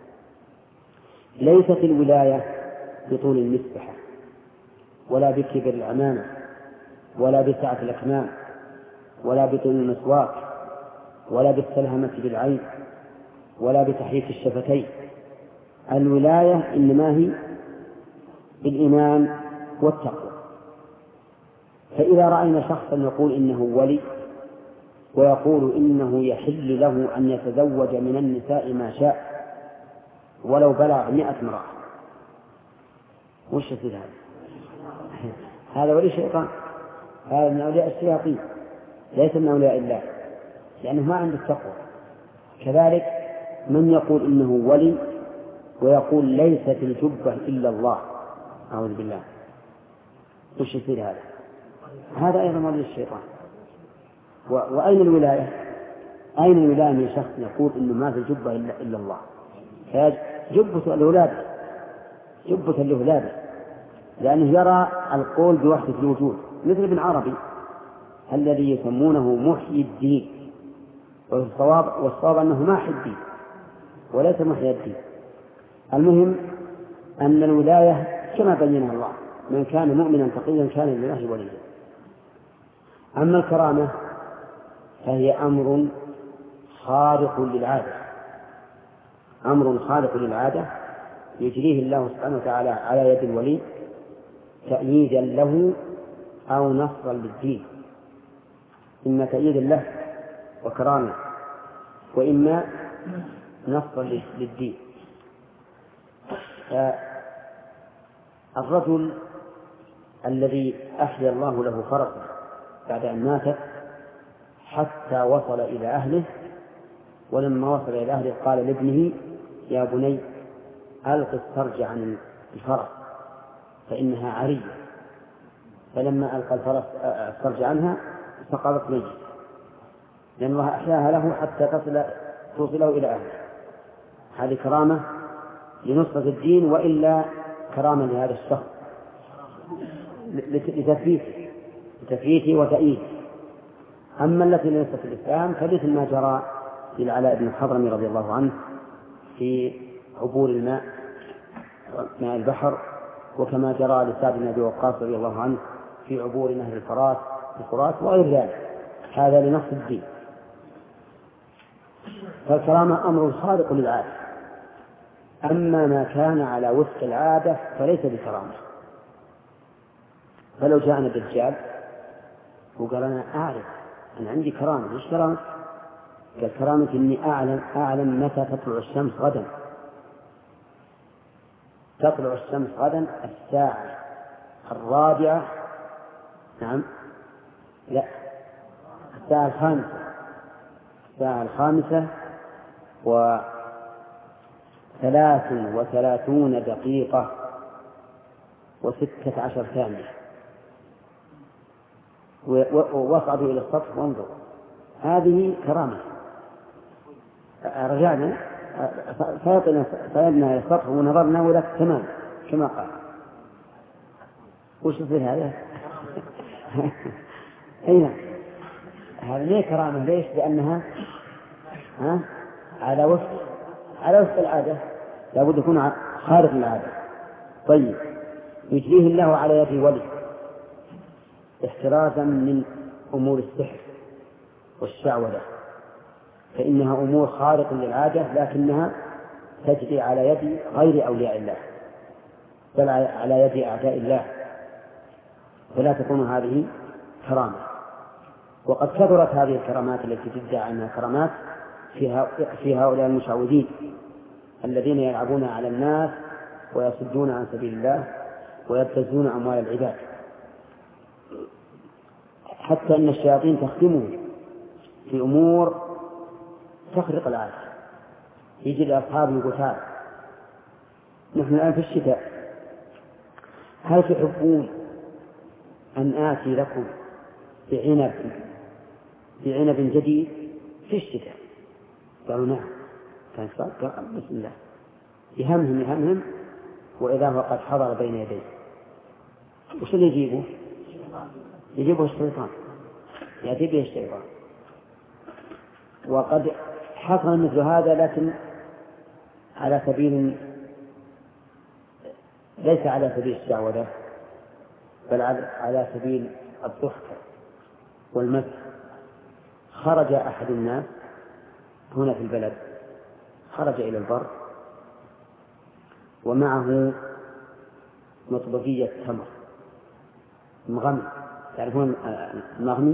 ليست الولاية بطول المسبحة ولا بكبر العمامة ولا بسعة الأكمام ولا بطول المسواك ولا بالسلهمة بالعين ولا بتحريك الشفتين. الولاية إنما هي بالإيمان والتقوى. فإذا رأينا شخصا يقول إنه ولي ويقول إنه يحل له أن يتزوج من النساء ما شاء ولو بلغ 100 امرأة، وش يصير هذا؟ هذا ولي شيطان، هذا من أولياء الشياطين، ليس من أولياء الله، لأنه ما عنده التقوى. كذلك من يقول إنه ولي ويقول ليست الجبة إلا الله، أعوذ بالله، وش يصير هذا؟ هذا أيضا ولي الشيطان. وأين الولاية؟ أين الولاية من شخص يقول إنه ما في الجبة إلا الله؟ جبة الأولاد، جبة الأولاد، لأنه يرى القول بوحدة الوجود، مثل ابن عربي الذي يسمونه محيي الدين، والصواب أنه ماحي الدين وليس محيي الدين. المهم أن الولاية كما بينها الله: من كان مؤمنا تقيا كان لله وليا. أما الكرامة فهي أمر خارق للعادة، أمر خارق للعادة يجريه الله سبحانه وتعالى على يد الولي تأييدا له أو نصرا للدين، إما تأييدا له وكرامة وإما نصا للدين. الرجل الذي أحيا الله له فرسه بعد أن ماتت حتى وصل إلى أهله، ولما وصل إلى أهله قال لابنه: يا بني ألق السرج عن الفرس فإنها عرية. فلما ألقى السرج عنها سقطت ميت، لأن الله أحياها له حتى توصله إلى أهله. هذه كرامة لنصرة الدين، وإلا كرامة لهذا الشخص لتثبيته وتأييده. أما التي لنصرة الإسلام فمثل ما جرى للعلاء بن الحضرمي رضي الله عنه في عبور ماء البحر، وكما جرى لسعد بن أبي وقاص رضي الله عنه في عبور نهر الفرات وغير ذلك. هذا لنصر الدين. فالكرامة أمر خارق للعادة، أما ما كان على وفق العادة فليس بكرامة. فلو جاءنا الدجال وقال: أنا أعرف أنا عندي كرامة. إيش كرامة؟ قال: كرامة إني أعلم متى تطلع الشمس غدا. تطلع الشمس غدا الساعة 4، نعم، لا، الساعة 5 و33 دقيقة و16 ثانية. واصعدوا إلى السطح وانظروا. هذه كرامة. رجعنا صعدنا إلى السطح ونظرنا ولك تمام كما قال. وش يصير هذا؟ أين هذا ليه كرامة؟ ليش؟ لأنها على وفق العادة، لابد يكون خارق العادة. طيب، يجريه الله على يد ولي احترازا من أمور السحر والشعوذة، فإنها أمور خارقة للعادة لكنها تجري على يد غير أولياء الله بل على يد أعداء الله، فلا تكون هذه كرامة. وقد كثرت هذه الكرامات التي تدعى أنها كرامات في هؤلاء المشعوذين الذين يلعبون على الناس ويصدون عن سبيل الله ويبتزون أموال العباد، حتى أن الشياطين تخدمهم في أمور تخرق العادة. يجي الأصحاب يقول: نحن الآن في الشتاء، هل تحبون أن آتي لكم بعنب جديد في الشتاء؟ قالوا: نعم. كان بسم الله يهمهم وإذا هو قد حضر بين يديه. وش اللي يجيبه الشيطان، يأتي به الشيطان. وقد حصل مثل هذا، لكن على سبيل ليس على سبيل الشعوذة بل على سبيل الضحك والمزح. خرج أحد الناس هنا في البلد، خرج إلى البر ومعه مطبقية تمر مغمي. تعرفون المغمي؟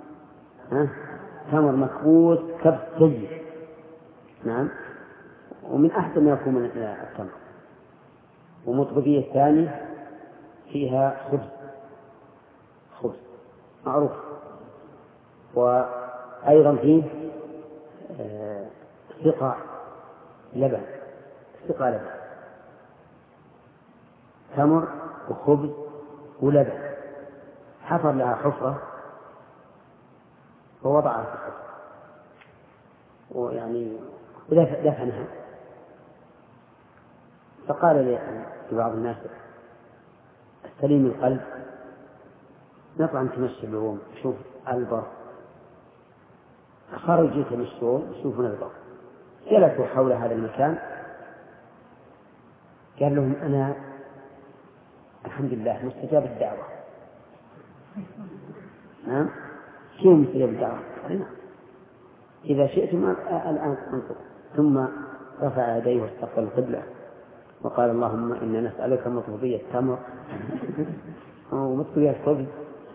تمر مكبوس كبس جيد، نعم، ومن أحسن ما يكون من التمر. ومطبقية ثانية فيها خبز معروف، وأيضا فيه سقاء لبن، تمر وخبز ولبن. حفر لها حفرة ووضعها في الحفرة، ويعني دفنها. فقال لبعض الناس السليم القلب: نطلع نتمشى اليوم، شوف البر. خرجوا يتمشون يشوفون البر، جلسوا حول هذا المكان. قال لهم: أنا الحمد لله مستجاب الدعوة. نعم، كيف مستجاب الدعوة؟ إذا شئتم الآن أنطق. ثم رفع يديه واستقبل القبلة وقال: اللهم إنا نسألك مطبقية تمر ومطبقية خبز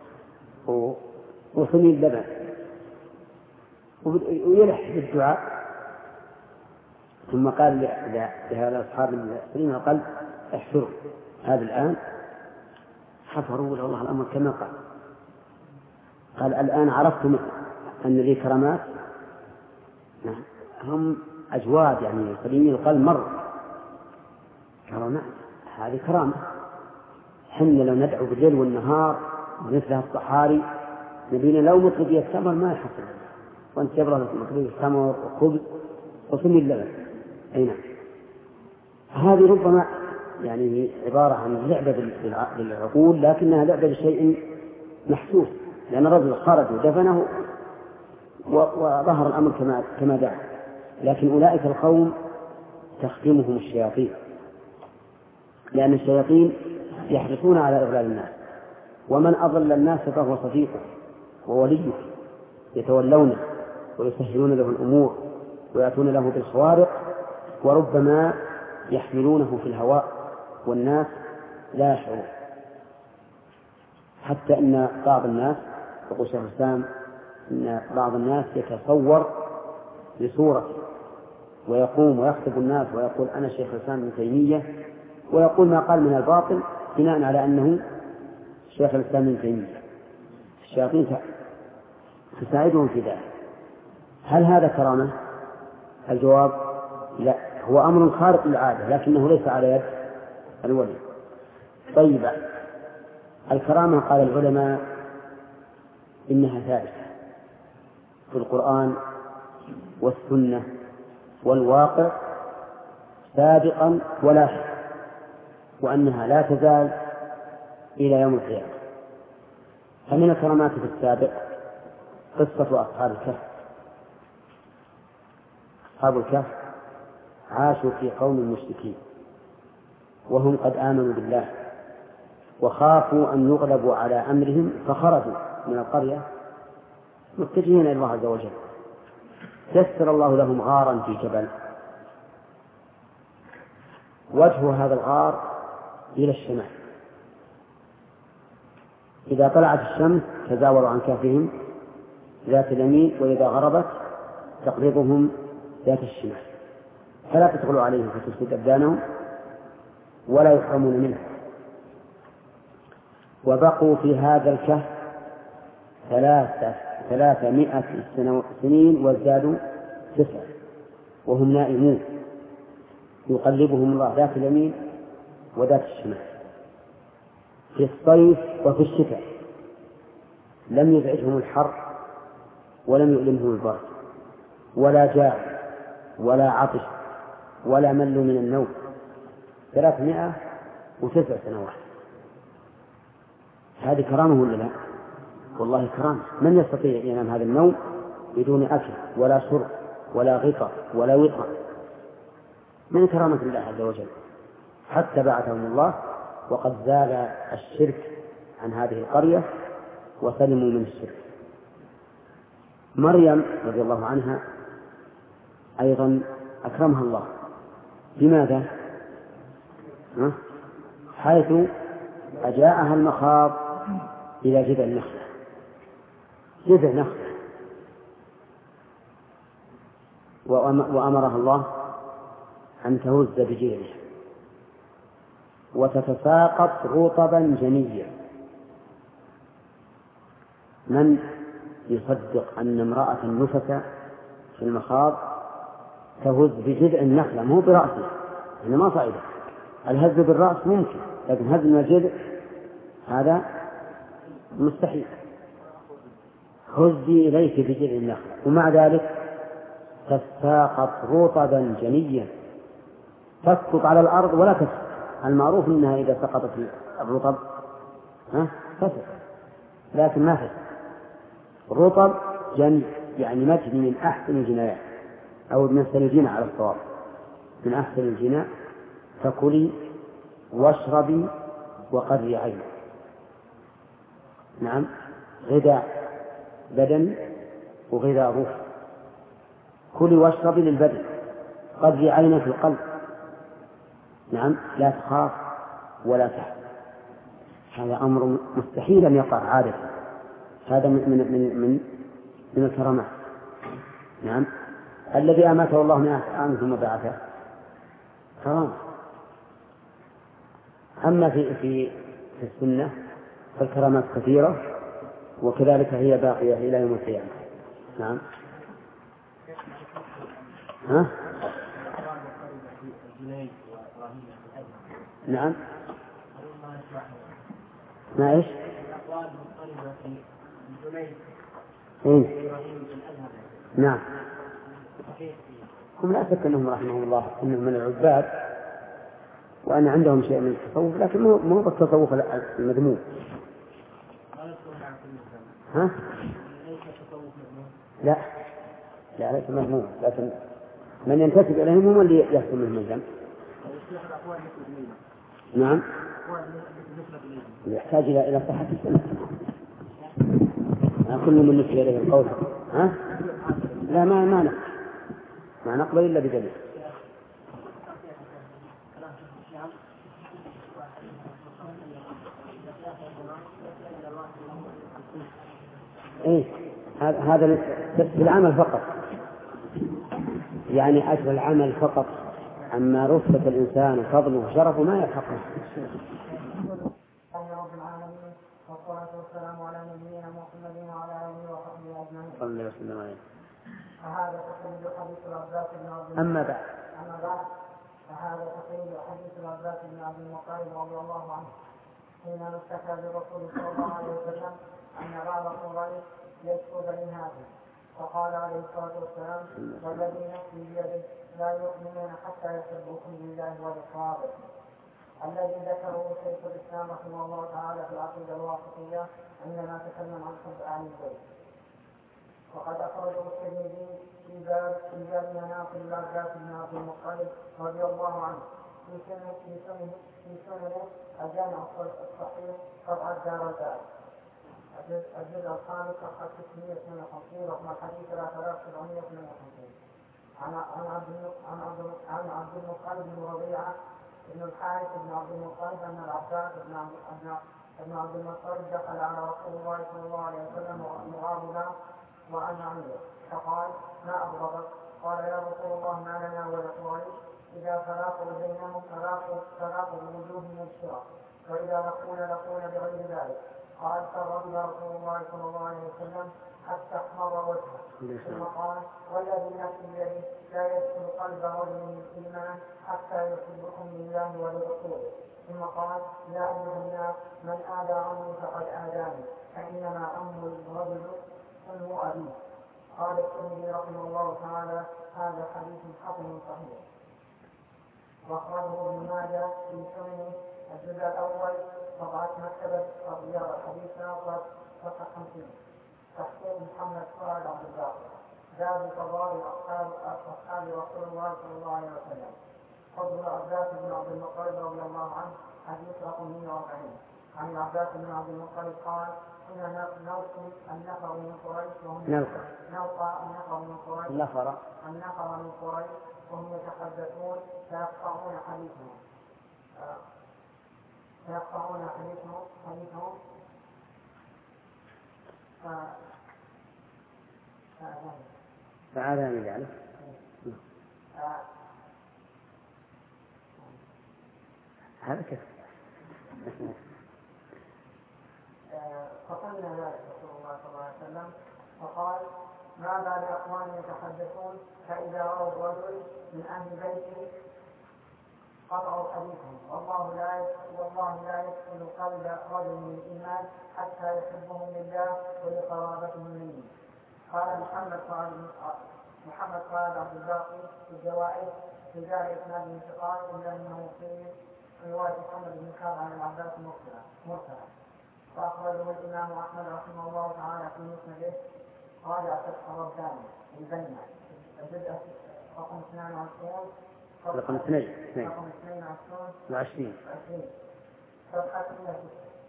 وصنين لبن، ويلح بالدعاء ثم قال لهذا أصحاب السليم قال احفروا هذا الآن، حفروا والله الأمر كما قال الآن عرفتم أن لي كرامات. هم أجواد يعني سليمين القلب مر كرامات، هذه كرامة. حنا لو ندعو بالليل والنهار مثل الصحاري نبينا لو مطلبية التمر ما يحصل، وأنت يبرى مطلبية التمر وخبز وسمي اللبن. أي نعم. هذه ربما يعني عبارة عن لعبة بالعقول، لكنها لعبة بشيء محسوس، لأن الرجل خرج ودفنه وظهر الأمر كما دعا. لكن أولئك القوم تخدمهم الشياطين، لأن الشياطين يحرصون على إضلال الناس، ومن أضل الناس فهو صديقه ووليه، يتولونه ويسهلون له الأمور ويأتون له بالخوارق، وربما يحملونه في الهواء والناس لا يشعرون. حتى إن بعض الناس يقول شيخ الإسلام إن بعض الناس يتصور بصورة ويقوم ويخطب الناس ويقول أنا شيخ الإسلام ابن تيمية، ويقول ما قال من الباطل بناء على أنه شيخ الإسلام ابن تيمية. الشياطين تساعدهم في ذلك. هل هذا كرامة؟ الجواب لا، هو أمر خارق للعادة لكنه ليس على يد الولي. طيب، الكرامة قال العلماء إنها ثابتة في القرآن والسنة والواقع سابقا ولاحقا، وأنها لا تزال إلى يوم القيامة. فمن الكرامات في السابق قصة أصحاب الكهف. أصحاب الكهف عاشوا في قوم مشركين وهم قد آمنوا بالله، وخافوا أن يغلبوا على أمرهم فخرجوا من القرية متجهين إلى الله عز وجل. يسر الله لهم غارا في جبل، وجه هذا الغار إلى الشمال، إذا طلعت الشمس تزاوروا عن كهفهم ذات اليمين، وإذا غربت تقرضهم ذات الشمال، فلا تدخلوا عليهم فتفسد أبدانهم ولا يحرمون منه. وبقوا في هذا الكهف 300 سنين وازدادوا 9، وهم نائمون يقلبهم الله ذات اليمين وذات الشمال في الصيف وفي الشتاء، لم يزعجهم الحر ولم يؤلمهم البرد ولا جاع ولا عطش ولا ملوا من النوم. 309 سنوات. هذه كرامة ولا لا؟ والله كرامة. من يستطيع ينام هذا النوم بدون أكل ولا شرب ولا غطاء ولا وطأ؟ من كرامة الله عز وجل. حتى بعثهم الله وقد زال الشرك عن هذه القرية وسلموا من الشرك. مريم رضي الله عنها أيضا أكرمها الله. بماذا؟ حيث أجاءها المخاض إلى جذع النخلة، جذع نخلة، وأمرها الله أن تهز بجذعها وتتساقط رطبا جنيا. من يصدق أن امرأة نفس في المخاض تهز بجذع النخلة مو برأسها؟ هنا ما صعيدة. الهز بالرأس ممكن، لكن هز من الجذع هذا مستحيل. هزي إليك بجذع النخلة، ومع ذلك تساقط رطبا جنيا، تسقط على الأرض ولا تسقط. المعروف أنها إذا سقطت الرطب تسقط، لكن ما تسقط. الرطب جني يعني مجني من أحسن الجنايات، أو من أحسن الجناء على الصواب، من أحسن الجناء. فكلي واشربي وقري عينك. نعم، غذاء بدن وغذاء روح. كلي واشربي للبدن، قري عينك القلب. نعم، لا تخاف ولا تحزن. هذا أمر مستحيل أن يقع عادة. هذا من الكرامات. نعم، الذي أماته الله 100 عام ثم بعثه حرام. أما في السنة فالكرامات كثيرة وكذلك هي باقية إلى يوم القيامة. نعم. ها؟ نعم. ما إيش؟ نعم. هم لا شك أنهم رحمهم الله أنهم من العباد وأن عندهم شيء من التصوف، لكن مو بالتصوف المذموم. ها؟ لا ليس مذموم، لكن من ينتسب إليهم هم اللي يحصل منهم الذنب. نعم. يحتاج إلى صحة السنة. كل من نسب إليه القول. ها؟ لا ما نقبل إلا بدليل. إيه هذا بالعمل فقط، يعني أجر العمل فقط، أما رتبة الإنسان وفضله وشرفه ما يلحقه. رب العالمين والصلاة والسلام على نبينا محمد وعلى آله وصحبه أجمعين. صلى الله عليه وسلم. فهذا تقريب حديث العباس بن عبد المطلب. أما بعد فهذا تقريب حديث العباس بن عبد المطلب رضي الله عنه حين اشتكى للرسول صلى الله عليه وسلم أن بعض قريش يشكو بني هاشم، فقال عليه الصلاة والسلام: والذي نفسي بيده لا يؤمنون حتى يحبوكم لله وللصحابة. الذي ذكره شيخ الإسلام رحمه الله تعالى في العقيدة الواسطية عندما تكلم عن حب أهل البيت. وقد أخرجه الترمذي في باب مناقب العباس بن عبد المطلب رضي الله عنه في سننه الجامع الصحيح طبعا دار الباب الجزء الخامس صفحة 652 رقم الحديث 3752 عن عبد المطلب بن ربيعة بن الحارث بن عبد المطلب أن العباس بن عبد المطلب دخل على رسول الله صلى الله عليه وسلم مغاضبا وأنا عنده، فقال: ما أبغضك؟ قال: يا رسول الله ما لنا ولقريش إذا فلاقوا بينهم فلاقوا بوجوههم الشرى، وإذا لقون بغير ذلك. قال: فغضب رسول الله صلى الله عليه وسلم حتى احمر وجهه، ثم قال: والذي نفسي بيده لا يدخل قلب رجل من الإيمان حتى يحبكم لله ولرسوله. ثم قال: يا أيها الناس من آذى عني فقد آذاني، فإنما أم الرجل أم أبيه. قال الترمذي رحمه الله تعالى: هذا حديث حسن صحيح. وأخرجه ابن ماجه في سننه الجزء الأول طبعة مكتبة رياض الحديث ناصر صفحة 50 تحقيق محمد فؤاد عبد الباقر باب فضائل أصحاب رسول الله صلى الله عليه وسلم. فضل العباس بن عبد المطلب رضي الله عنه حديث رقم 140 عن العباس بن عبد المطلب قال: كنا نلقى النفر من قريش وهم يتحدثون فيقطعون حديثهم فعلى من ذلك هذا كيف فقلنا ذلك رسول الله صلى الله عليه وسلم فقال: ما بال أقوام يتحدثون فإذا رأوا الرجل من أهل بيته قطعوا حديثهم، والله لا يدخل قلب رجل من الإيمان حتى يحبهم لله ولقرابتهم منه. قال محمد فؤاد عبد الباقي في الجوائز في جاري إسناد الانتقال إلا أنه في رواية محمد بن كعب عن العباس مرسلا. فأخرجه الإمام أحمد رحمه الله تعالى في مسنده راجع فتح الرباني البينة الجزء رقم 22 رقم 22 صفحة 106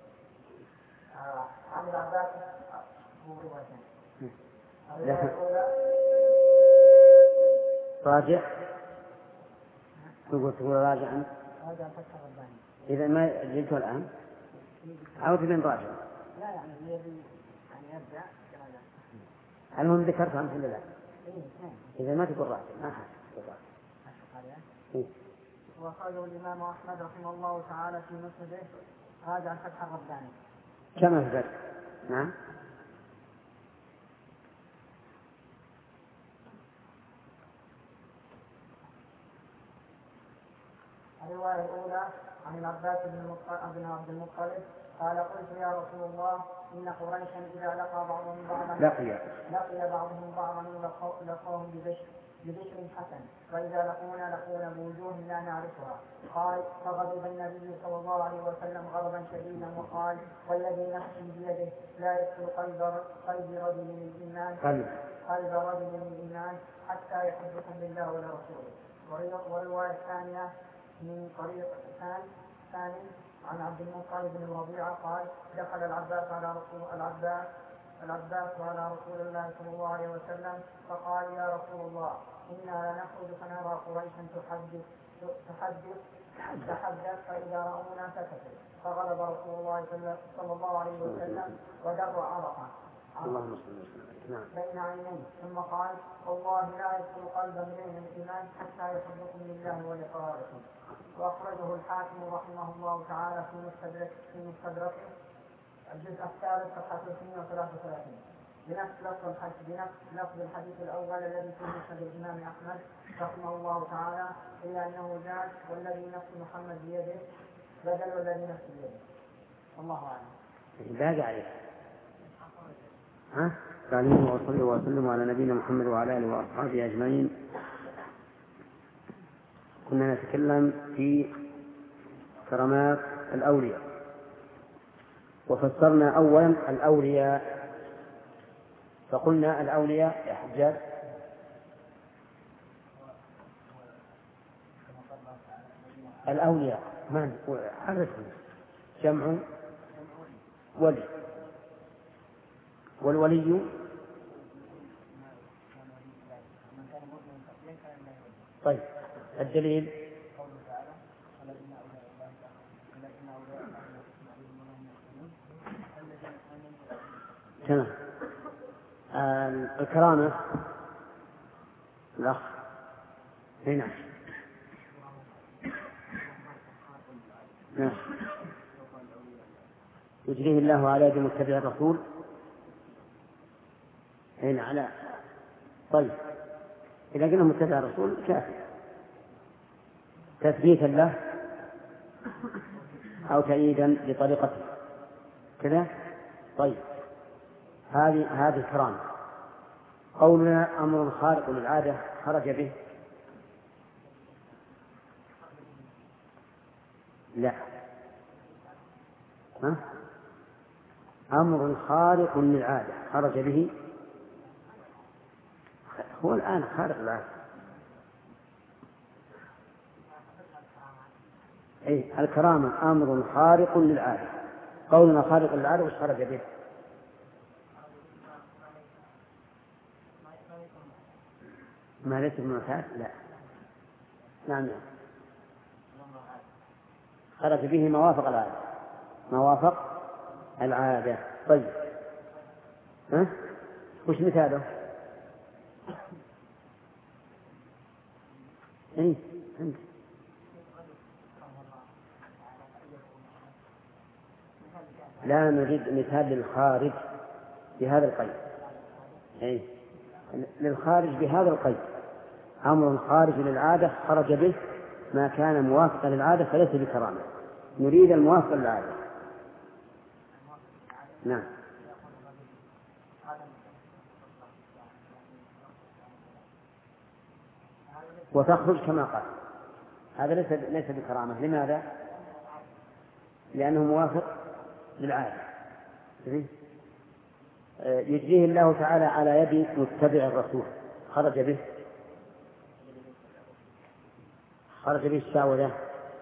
عن العباس هو روايتين. راجع تقول راجع فتح الرباني. إذا ما جئته الآن عاود من راجع. لا يعني يبدأ هل هم ذكرت أمثلة؟ لا إذا ما تقول راتب ما حاسب. وأخرجه الإمام أحمد رحمه الله تعالى في مسنده هذا الفتح الرباني. كما في ذلك. نعم. الرواية الأولى عن العباس بن عبد المطلب قال قلت يا رسول الله إن قريشا إذا لقى بعضهم بعضا لقاهم ببشر حسن وإذا لقونا بوجوه لا نعرفها. قال فغضب النبي صلى الله عليه وسلم غضبا شديدا وقال والذي نفسي بيده لا يدخل قلب رجل من الإيمان حتى يحبكم بالله ولرسوله. والرواية الثانية من طريق ثاني عن عبد المطلب بن ربيعة قال دخل العباس على رسول الله صلى الله عليه وسلم فقال يا رسول الله إنا لنخرج فنرى قريشا تحدث فإذا رأونا سكتوا فغضب رسول الله صلى الله عليه وسلم ودر عرقا بين عينيه ثم قال والله لا يدخل قلب امرئ من الإيمان حتى يحبكم لله ولقرابكم. وأخرجه الحاكم رحمه الله تعالى في مستدركه الجزء الثالث صفحة 333 بنفس لفظ الحديث الأول الذي في مسند الإمام أحمد رحمه الله تعالى إلا أنه زاد والذي نفس محمد بيده بدل والذي نفس بيده. الله أعلم. باقي عليه. تعليم وصلي وسلم على نبينا محمد وعلى آله وأصحابه أجمعين. كنا نتكلم في كرامات الأولياء وفسرنا أولا الأولياء فقلنا الأولياء يا حجاج الأولياء من حرفهم جمع ولي والولي طيب الدليل تمام. الكرامة الأخ هنا نعم يجريه الله على يد متبع الرسول هنا على طيب إذا قلنا متبع الرسول كافي تثبيتا له أو تأييدا لطريقته كذا. طيب هذه الكرامة. قولنا أمر خارق للعادة خرج به لا أمر خارق للعادة خرج به هو الآن خارق للعادة. أي الكرامة أمر خارق للعادة. قولنا خارق للعادة وش خرج به؟ ما ليس بمعتاد لا نعم خرج به موافق العادة. طيب وش مثاله؟ لا نريد مثال للخارج بهذا القيد. للخارج بهذا القيد أمر خارج للعادة خرج به ما كان موافقا للعادة فليس بكرامة. نريد الموافق للعادة. نعم وتخرج كما قال هذا ليس بكرامة. لماذا؟ لأنه موافق للعادة. يجريه الله تعالى على يد متبع الرسول خرج به الشاولة.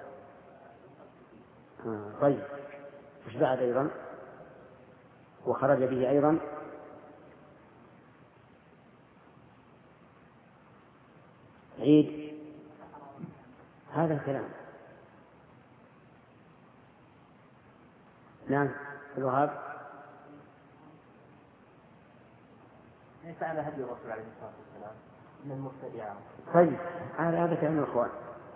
طيب وش بعد أيضا؟ وخرج به أيضا عيد. هذا الكلام. نعم الوهاب ليس على هدي الرسول عليه الصلاة والسلام من المبتدعة. طيب هذا كلام الإخوان.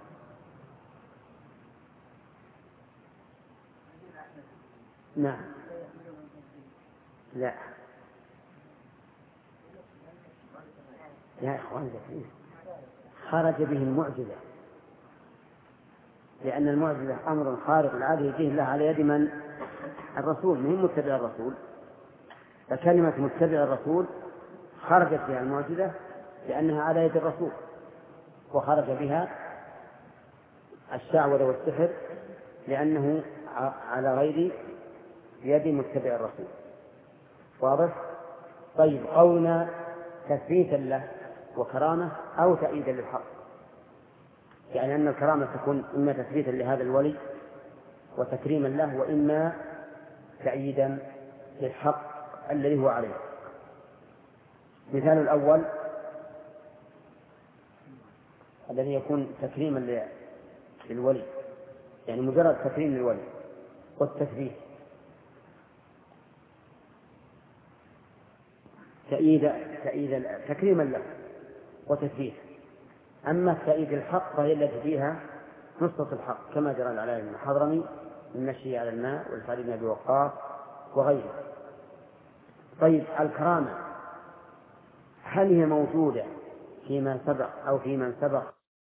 نعم. لا يا إخوان خرج به المعجزة، لأن المعجزة أمر خارق العادة يجيه الله على يد من؟ الرسول، مهم متبع الرسول. فكلمة متبع الرسول خرجت بها المعجزة لأنها على يد الرسول، وخرج بها الشعوذة والسحر لأنه على غير يد متبع الرسول. واضح؟ طيب قولنا تثبيتا له وكرامة أو تأييدا للحق، يعني أن الكرامة تكون إما تثبيتا لهذا الولي وتكريما له، وإما تأييدا للحق الذي هو عليه. مثال الأول الذي يكون تكريما للولي، يعني مجرد تكريم للولي، والتثبيت تكريما له وتثبيت. أما تأييد الحق فهي التي فيها نصرة الحق، كما جرى العلاء بن حضرمي من مشي على الماء والسعد بن أبي وقاص وغيره. طيب الكرامة هل هي موجودة فيما سبق أو في من سبق